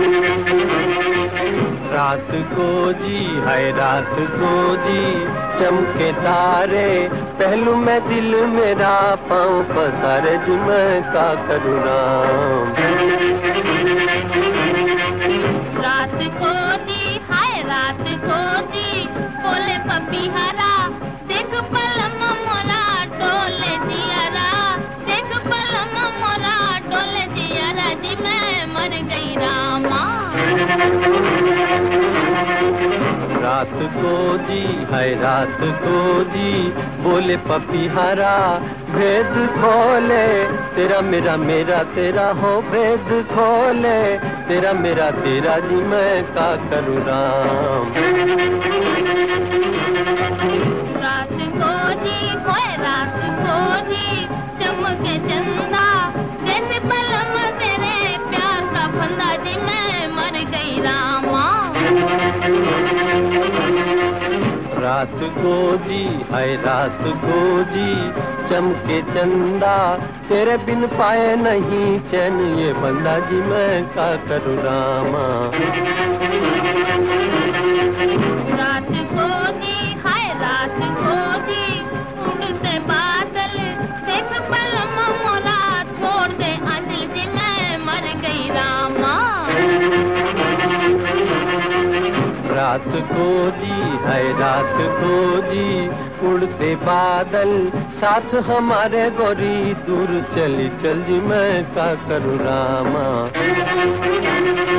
रात को जी है रात को जी चमके तारे, पहलू में दिल मेरा पाँव पसारे जी मैं का करूँ राम। रात को जी हाय रात को जी बोले पपीहरा, देख पलम मोरा डोले दियारा, देख पलम मोरा डोले दियारा जी मैं मर गई रामा। रात को जी है रात को जी बोले पपीहरा, भेद खोले तेरा मेरा मेरा तेरा हो, भेद खोले तेरा मेरा तेरा जी मैं का करूँ राम। रात को जी होए रात को जी चमके चंदा, जैसे पलम तेरे प्यार का फंदा जी मैं मर गई रामा। रात को जी है रात को जी चमके चंदा, तेरे बिन पाए नहीं चैन ये बंदा जी मैं का करूँ रामा। रात को जी हाय रात को जी उड़ते बादल, देख पलम मोरा छोड़ दे आंचल जी मैं मर गई रामा। रात को जी है रात को जी उड़ते बादल, साथ हमारे गोरी दूर चली चल जी मैं का करूँ रामा।